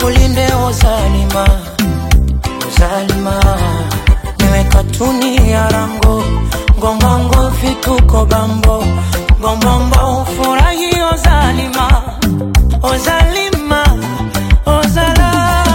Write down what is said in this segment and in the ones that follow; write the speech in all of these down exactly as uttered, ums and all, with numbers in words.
wakulinde Ozalima, Ozalima. Niwe katuni ya rango, ngongongo fituko bambo, bombombo furahi Ozalima, Ozalima, Ozala.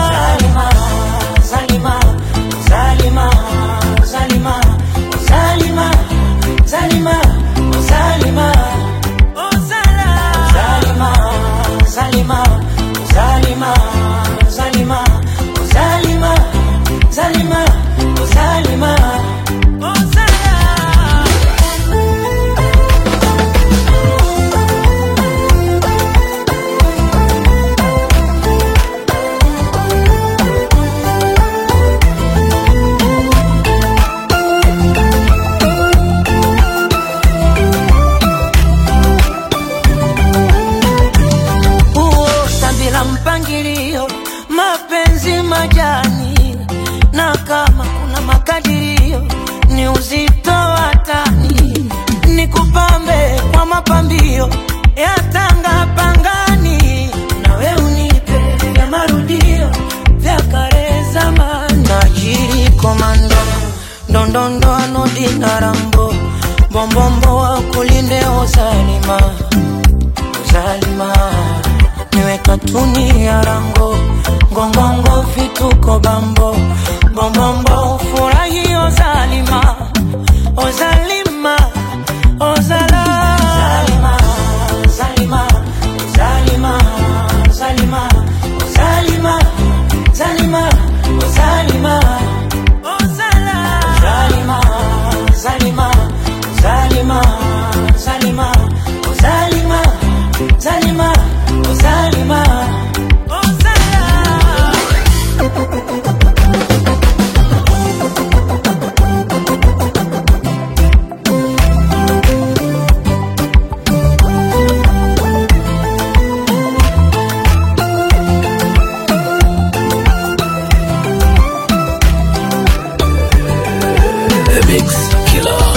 Zalima, Zalima, Zalima, Zalima, Zalima, Zalima, Ozala. Zalima, Zalima, Zalima, Zalima, Zalima, Zalima, Zalima, Ozala. Mpangilio, mapenzi majani, na kama kuna makadirio ni uzito wa tani, nikupambe kwa mapambio ya tanga pangani, nawe unipe ya marudio vya kare zamani. Najiri komando, ndondondo anodi na rambo, bombombo wakulinde Ozalima, Ozalima. Niwe katuni ya rango, ngongongo fituko bambo, bombombo furahi Ozalima, Ozalima, Ozala. Zalima, Zalima, Zalima, Zalima, Zalima, Zalima, Ozala. Zalima, Zalima, Zalima, Zalima, Zalima, Zalima, Zalima, Ozala. The Mix Killer.